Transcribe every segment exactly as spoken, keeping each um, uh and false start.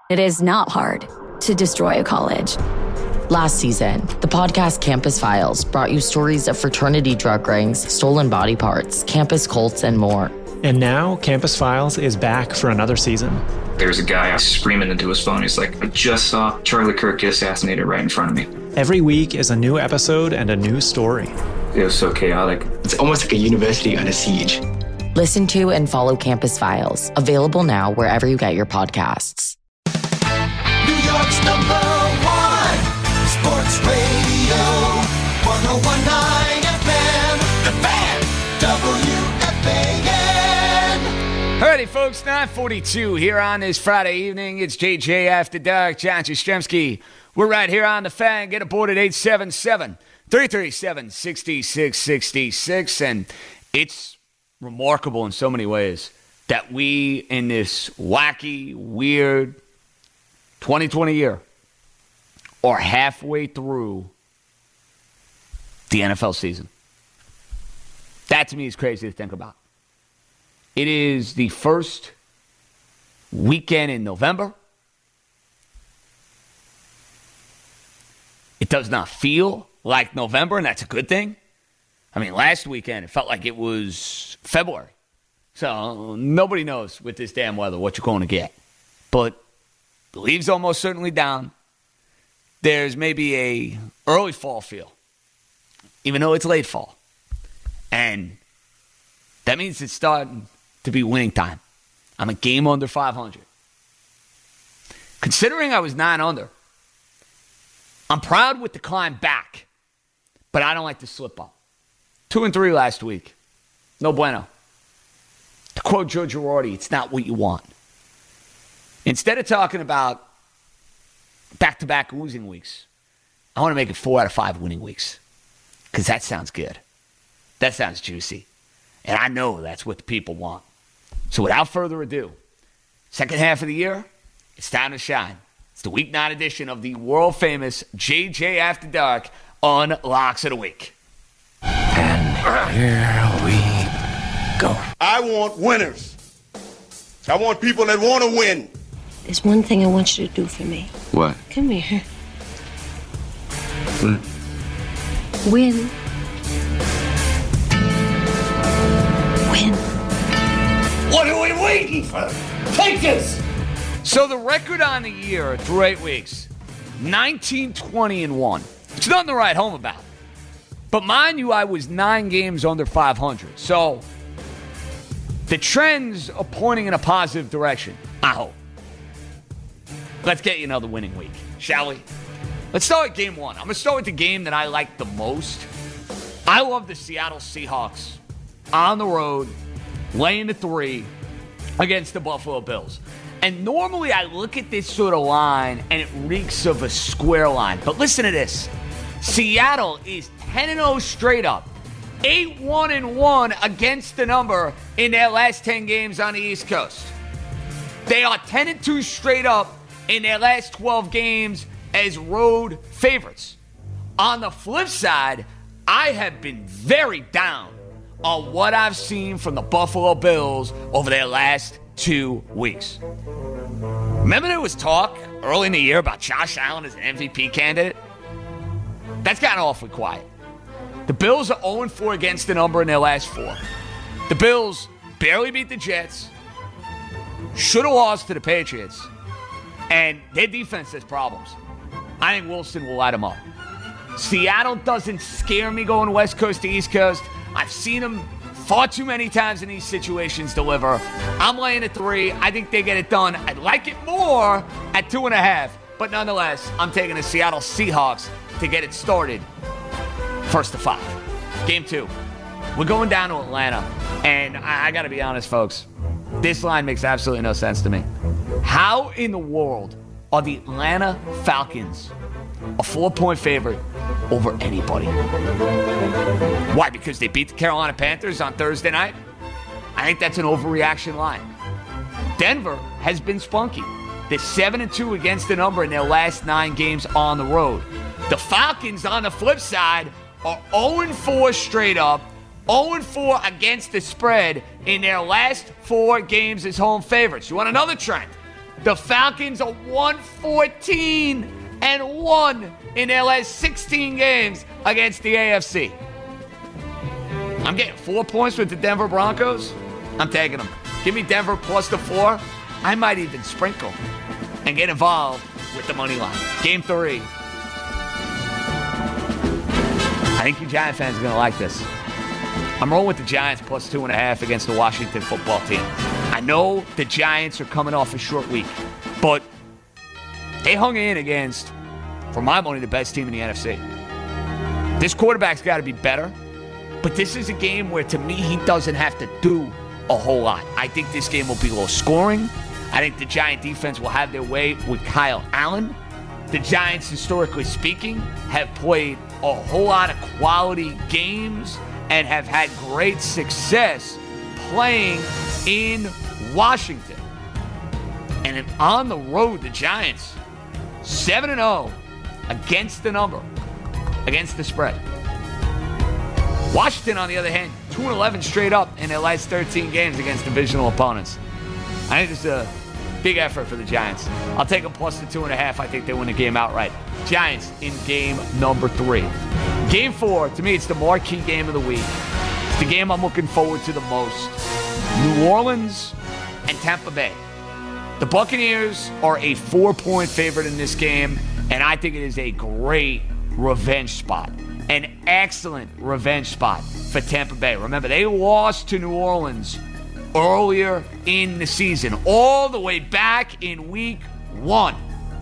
It is not hard to destroy a college. Last season, the podcast Campus Files brought you stories of fraternity drug rings, stolen body parts, campus cults, and more. And now, Campus Files is back for another season. There's a guy screaming into his phone. He's like, I just saw Charlie Kirk get assassinated right in front of me. Every week is a new episode and a new story. It was so chaotic. It's almost like a university under siege. Listen to and follow Campus Files, available now wherever you get your podcasts. New York's number one sports radio, one oh one point nine F M, The Fan, W F A N. Alrighty, folks, nine forty-two here on this Friday evening. It's J J After Dark, John Jastrzemski. We're right here on The Fan. Get aboard at eight seven seven, three three seven, six six six six. And it's remarkable in so many ways that we, in this wacky, weird twenty twenty year, are halfway through the N F L season. That, to me, is crazy to think about. It is the first weekend in November. It does not feel like November, and that's a good thing. I mean, last weekend, it felt like it was February. So nobody knows with this damn weather what you're going to get. But the leaves almost certainly down. There's maybe a early fall feel, even though it's late fall. And that means it's starting to be winning time. I'm a game under five hundred. Considering I was nine under, I'm proud with the climb back, but I don't like to slip up. Two and three last week. No bueno. To quote Joe Girardi, it's not what you want. Instead of talking about back-to-back losing weeks, I want to make it four out of five winning weeks. Because that sounds good. That sounds juicy. And I know that's what the people want. So without further ado, second half of the year, it's time to shine. It's the week nine edition of the world-famous J J After Dark on Locks of the Week. And here we go. I want winners. I want people that want to win. There's one thing I want you to do for me. What? Come here. What? Win. Win. What are we waiting for? Take this! So the record on the year through eight weeks, nineteen, twenty, and one. It's nothing to write home about. But mind you, I was nine games under five hundred. So the trends are pointing in a positive direction, I hope. Let's get you another winning week, shall we? Let's start with game one. I'm going to start with the game that I like the most. I love the Seattle Seahawks on the road, laying the three against the Buffalo Bills. And normally I look at this sort of line and it reeks of a square line. But listen to this. Seattle is ten and oh straight up. eight one and one against the number in their last ten games on the East Coast. They are ten and two straight up in their last twelve games as road favorites. On the flip side, I have been very down on what I've seen from the Buffalo Bills over their last two weeks. Remember there was talk early in the year about Josh Allen as an M V P candidate? That's gotten awfully quiet. The Bills are oh and four against the number in their last four. The Bills barely beat the Jets, should have lost to the Patriots, and their defense has problems. I think Wilson will light them up. Seattle doesn't scare me going West Coast to East Coast. I've seen them far too many times in these situations deliver. I'm laying a three. I think they get it done. I'd like it more at two and a half, but nonetheless, I'm taking the Seattle Seahawks to get it started. First to five. Game two. We're going down to Atlanta, and I, I got to be honest, folks. This line makes absolutely no sense to me. How in the world are the Atlanta Falcons a four-point favorite over anybody? Why? Because they beat the Carolina Panthers on Thursday night? I think that's an overreaction line. Denver has been spunky. They're seven and two against the number in their last nine games on the road. The Falcons, on the flip side, are oh and four straight up, oh and four against the spread in their last four games as home favorites. You want another trend? The Falcons are one fourteen and one in their last sixteen games against the A F C. I'm getting four points with the Denver Broncos. I'm taking them. Give me Denver plus the four. I might even sprinkle and get involved with the money line. Game three. I think you Giant fans are going to like this. I'm rolling with the Giants plus two and a half against the Washington football team. I know the Giants are coming off a short week, but they hung in against, for my money, the best team in the N F C. This quarterback's got to be better, but this is a game where, to me, he doesn't have to do a whole lot. I think this game will be low scoring. I think the Giant defense will have their way with Kyle Allen. The Giants, historically speaking, have played a whole lot of quality games and have had great success playing in Washington. And on the road, the Giants, seven and oh against the number, against the spread. Washington, on the other hand, two and eleven straight up in their last thirteen games against divisional opponents. I think this is a big effort for the Giants. I'll take them plus the two and a half. I think they win the game outright. Giants in game number three. Game four, to me, it's the marquee game of the week. It's the game I'm looking forward to the most. New Orleans and Tampa Bay. The Buccaneers are a four-point favorite in this game, and I think it is a great revenge spot. An excellent revenge spot for Tampa Bay. Remember, they lost to New Orleans earlier in the season, all the way back in week one.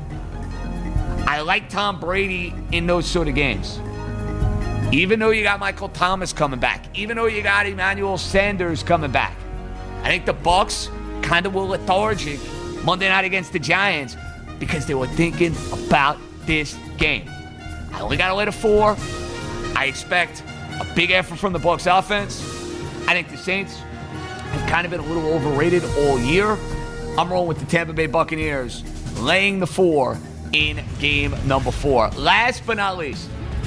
I like Tom Brady in those sort of games. Even though you got Michael Thomas coming back, even though you got Emmanuel Sanders coming back, I think the Bucs kind of were lethargic Monday night against the Giants because they were thinking about this game. I only got to lay a four. I expect a big effort from the Bucs offense. I think the Saints have kind of been a little overrated all year. I'm rolling with the Tampa Bay Buccaneers, laying the four in game number four. Last but not least,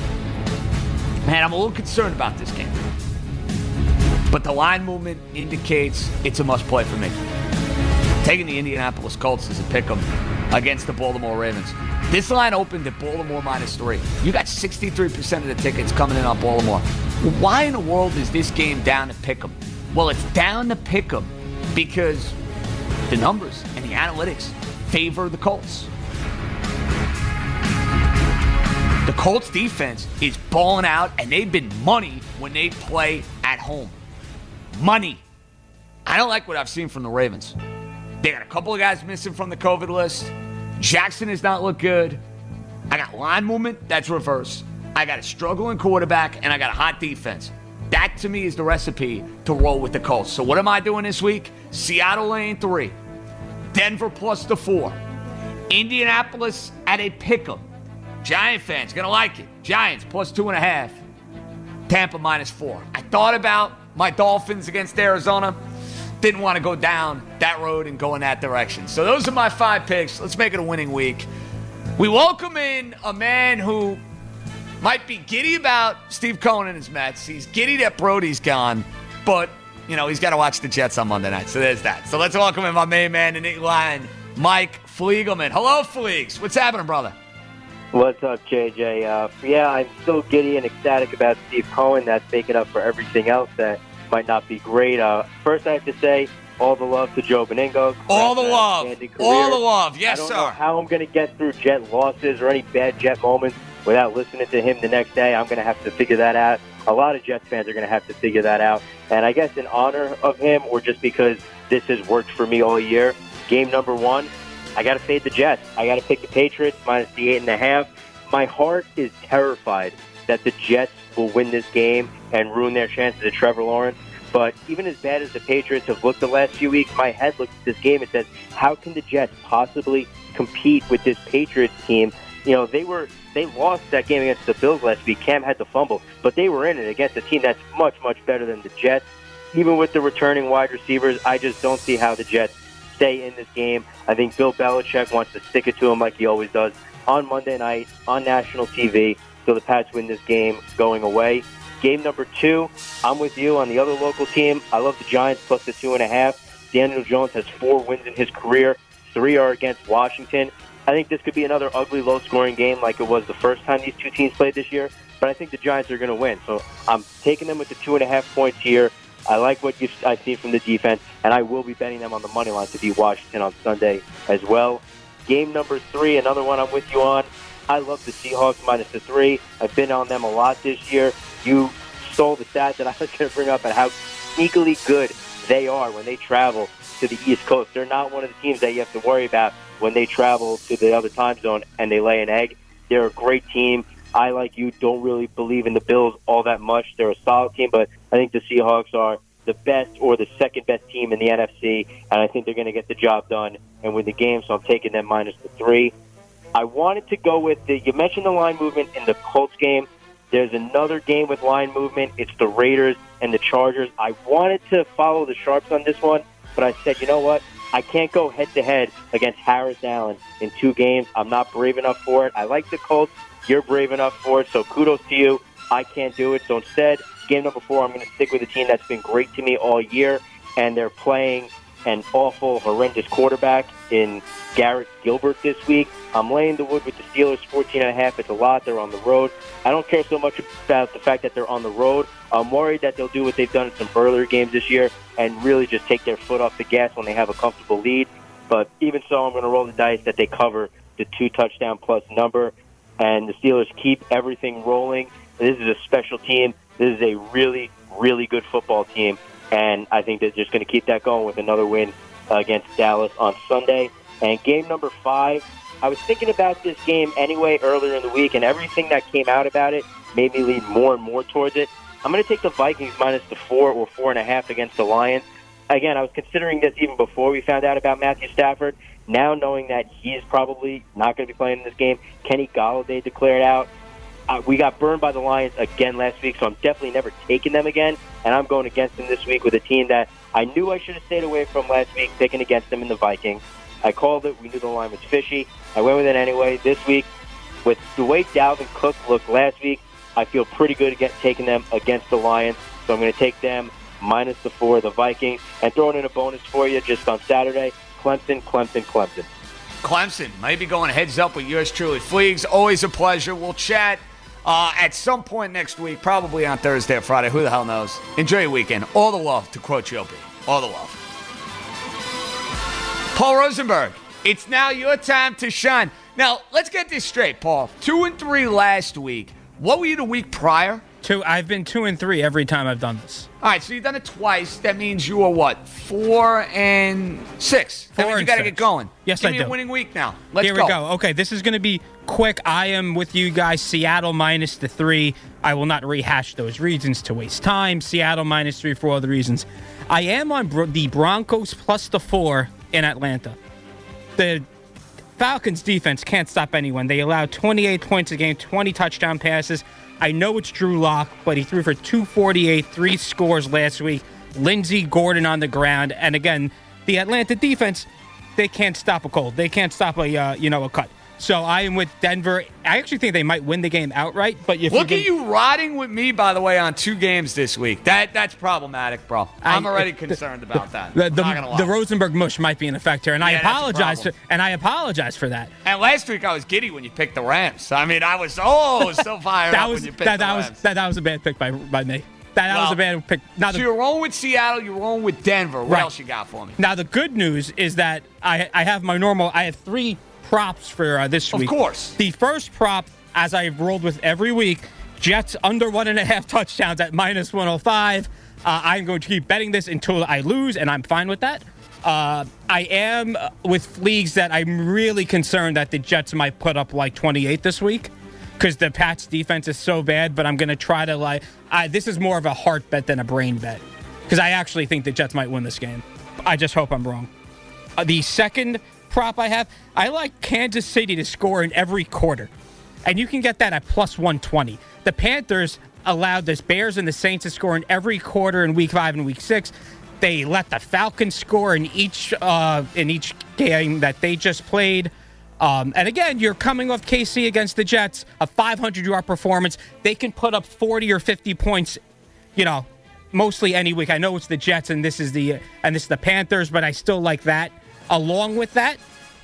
man, I'm a little concerned about this game. But the line movement indicates it's a must-play for me. Taking the Indianapolis Colts as a pick-em against the Baltimore Ravens. This line opened at Baltimore minus three. You got sixty-three percent of the tickets coming in on Baltimore. Why in the world is this game down to pick-em? Well, it's down to pick-em because the numbers and the analytics favor the Colts. The Colts defense is balling out, and they've been money when they play at home. Money. I don't like what I've seen from the Ravens. They got a couple of guys missing from the COVID list. Jackson has not looked good. I got line movement that's reversed. I got a struggling quarterback, and I got a hot defense. That, to me, is the recipe to roll with the Colts. So what am I doing this week? Seattle lane three. Denver plus the four. Indianapolis at a pick-em. Giant fans going to like it. Giants plus two and a half. Tampa minus four. I thought about my Dolphins against Arizona. Didn't want to go down that road and go in that direction. So those are my five picks. Let's make it a winning week. We welcome in a man who might be giddy about Steve Cohen and his Mets. He's giddy that Brody's gone, but, you know, he's got to watch the Jets on Monday night. So there's that. So let's welcome in my main man in the line, Mike Fliegelman. Hello, Fleegs. What's happening, brother? What's up, J J? Uh, yeah, I'm so giddy and ecstatic about Steve Cohen. That's making up for everything else that might not be great. Uh, first, I have to say, all the love to Joe Beningo. All the love. All the love. Yes, sir. I don't sir. know how I'm going to get through Jet losses or any bad Jet moments without listening to him the next day. I'm going to have to figure that out. A lot of Jets fans are going to have to figure that out. And I guess in honor of him, or just because this has worked for me all year, game number one, I got to fade the Jets. I got to pick the Patriots minus the eight and a half. My heart is terrified that the Jets will win this game and ruin their chances at Trevor Lawrence. But even as bad as the Patriots have looked the last few weeks, my head looks at this game and says, how can the Jets possibly compete with this Patriots team? You know, they were they lost that game against the Bills last week. Cam had to fumble, but they were in it against a team that's much, much better than the Jets. Even with the returning wide receivers, I just don't see how the Jets stay in this game. I think Bill Belichick wants to stick it to them like he always does on Monday night on national T V. So the Pats win this game going away. Game number two, I'm with you on the other local team. I love the Giants plus the two and a half. Daniel Jones has four wins in his career, three are against Washington. I think this could be another ugly, low-scoring game like it was the first time these two teams played this year. But I think the Giants are going to win. So I'm taking them with the two and a half points here. I like what you've, I've seen from the defense, and I will be betting them on the money line to beat Washington on Sunday as well. Game number three, another one I'm with you on. I love the Seahawks minus the three. I've been on them a lot this year. You stole the stat that I was going to bring up and how sneakily good they are when they travel to the East Coast. They're not one of the teams that you have to worry about when they travel to the other time zone and they lay an egg. They're a great team. I, like you, don't really believe in the Bills all that much. They're a solid team, but I think the Seahawks are the best or the second-best team in the N F C, and I think they're going to get the job done and win the game, so I'm taking them minus the three. I wanted to go with the – you mentioned the line movement in the Colts game. There's another game with line movement. It's the Raiders and the Chargers. I wanted to follow the Sharps on this one, but I said, you know what? I can't go head-to-head against Harris Allen in two games. I'm not brave enough for it. I like the Colts. You're brave enough for it, so kudos to you. I can't do it. So instead, game number four, I'm going to stick with a team that's been great to me all year, and they're playing an awful, horrendous quarterback in Garrett Gilbert this week. I'm laying the wood with the Steelers, fourteen and a half. It's a lot. They're on the road. I don't care so much about the fact that they're on the road. I'm worried that they'll do what they've done in some earlier games this year and really just take their foot off the gas when they have a comfortable lead. But even so, I'm going to roll the dice that they cover the two-touchdown-plus number, and the Steelers keep everything rolling. This is a special team. This is a really, really good football team, and I think they're just going to keep that going with another win against Dallas on Sunday. And game number five, I was thinking about this game anyway earlier in the week, and everything that came out about it made me lean more and more towards it. I'm going to take the Vikings minus the four or four and a half against the Lions. Again, I was considering this even before we found out about Matthew Stafford. Now knowing that he's probably not going to be playing in this game, Kenny Golladay declared out. Uh, we got burned by the Lions again last week, so I'm definitely never taking them again. And I'm going against them this week with a team that I knew I should have stayed away from last week, picking against them in the Vikings. I called it. We knew the line was fishy. I went with it anyway. This week, with the way Dalvin Cook looked last week, I feel pretty good against taking them against the Lions. So I'm going to take them minus the four, the Vikings, and throwing in a bonus for you just on Saturday, Clemson, Clemson, Clemson. Clemson might be going heads up with yours truly. Fleegs, always a pleasure. We'll chat uh, at some point next week, probably on Thursday or Friday. Who the hell knows? Enjoy your weekend. All the love, to quote Joe B. All the love. Paul Rosenberg, it's now your time to shine. Now, let's get this straight, Paul. Two and three last week. What were you the week prior? Two. I've been two and three every time I've done this. All right, so you've done it twice. That means you are what? Four and six. Four that means you and got to six. get going. Yes, Give I me do. a winning week now. Let's Here go. we go. Okay, this is going to be quick. I am with you guys. Seattle minus the three. I will not rehash those reasons to waste time. Seattle minus three for all the reasons. I am on Bro- the Broncos plus the four in Atlanta. The Falcons defense can't stop anyone. They allowed twenty-eight points a game, twenty touchdown passes. I know it's Drew Lock, but he threw for two forty-eight, three scores last week. Lindsey Gordon on the ground. And again, the Atlanta defense, they can't stop a cold. They can't stop a, uh, you know, a cut. So I am with Denver. I actually think they might win the game outright. But if Look you at you riding with me, by the way, on two games this week. That That's problematic, bro. I'm I- already the- concerned about that. The, I'm the, not gonna lie. the Rosenberg mush might be in effect here, and I Yeah, that's a apologize. For, problem. and I apologize for that. And last week I was giddy when you picked the Rams. I mean, I was oh so fired that up was when you picked that, the that Rams. was that, that was a bad pick by by me. That, that Well, was a bad pick. Now so the, you're rolling with Seattle. You're rolling with Denver. What Right. else you got for me? now the good news is that I I have my normal. I have three props for uh, this Of week. course. The first prop, as I've rolled with every week, Jets under one and a half touchdowns at minus one oh five. Uh, I'm going to keep betting this until I lose, and I'm fine with that. Uh, I am with Fleegs that I'm really concerned that the Jets might put up like twenty-eight this week because the Pats defense is so bad, but I'm going to try to like, I, this is more of a heart bet than a brain bet because I actually think the Jets might win this game. I just hope I'm wrong. Uh, the second prop I have, I like Kansas City to score in every quarter. And you can get that at plus one twenty. The Panthers allowed the Bears and the Saints to score in every quarter in week five and week six. They let the Falcons score in each uh, in each game that they just played. Um, and again, you're coming off K C against the Jets, a five hundred yard performance. They can put up forty or fifty points, you know, mostly any week. I know it's the Jets and this is the and this is the Panthers, but I still like that. Along with that,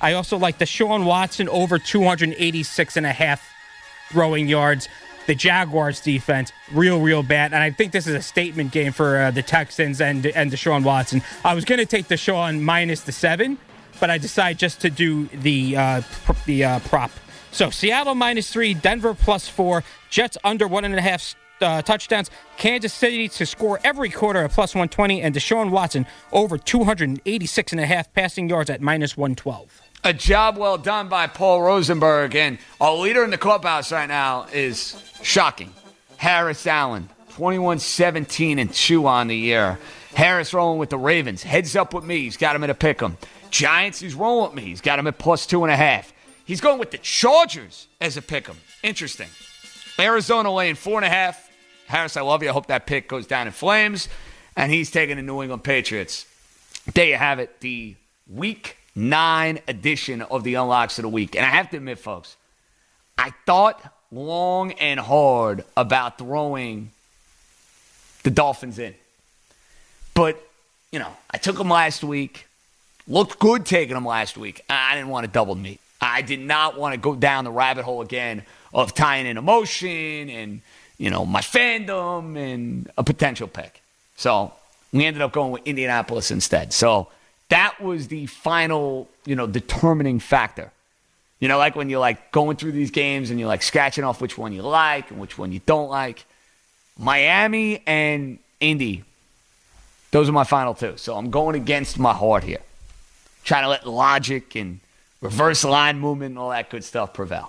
I also like Deshaun Watson over two eighty-six and a half throwing yards. The Jaguars defense, real, real bad. And I think this is a statement game for uh, the Texans and and Deshaun Watson. I was going to take Deshaun minus the seven, but I decided just to do the uh, pr- the uh, prop. So Seattle minus three, Denver plus four, Jets under one and a half uh, touchdowns, Kansas City to score every quarter at plus one twenty, and Deshaun Watson over two eighty-six and a half passing yards at minus one twelve. A job well done by Paul Rosenberg. And our leader in the clubhouse right now is shocking. Harris Allen, twenty-one seventeen and two on the year. Harris rolling with the Ravens. Heads up with me. He's got him at a pick 'em. Giants, he's rolling with me. He's got him at plus two and a half. He's going with the Chargers as a pick 'em. Interesting. Arizona laying four and a half. Harris, I love you. I hope that pick goes down in flames. And he's taking the New England Patriots. There you have it. The week nine edition of the Unlocks of the Week. And I have to admit, folks, I thought long and hard about throwing the Dolphins in. But, you know, I took them last week. Looked good taking them last week. I didn't want to double meet. I did not want to go down the rabbit hole again of tying in emotion and, you know, my fandom and a potential pick. So we ended up going with Indianapolis instead. So that was the final, you know, determining factor. You know, like when you're like going through these games and you're like scratching off which one you like and which one you don't like. Miami and Indy, those are my final two. So I'm going against my heart here. Trying to let logic and reverse line movement and all that good stuff prevail.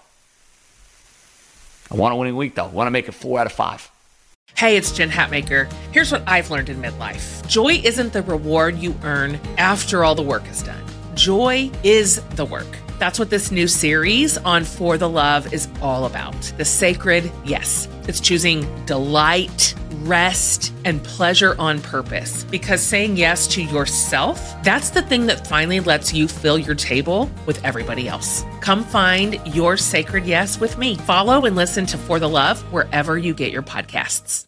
I want a winning week, though. I want to make it four out of five. Hey, it's Jen Hatmaker. Here's what I've learned in midlife. Joy isn't the reward you earn after all the work is done. Joy is the work. That's what this new series on For the Love is all about. The sacred yes. It's choosing delight, rest, and pleasure on purpose. Because saying yes to yourself, that's the thing that finally lets you fill your table with everybody else. Come find your sacred yes with me. Follow and listen to For the Love wherever you get your podcasts.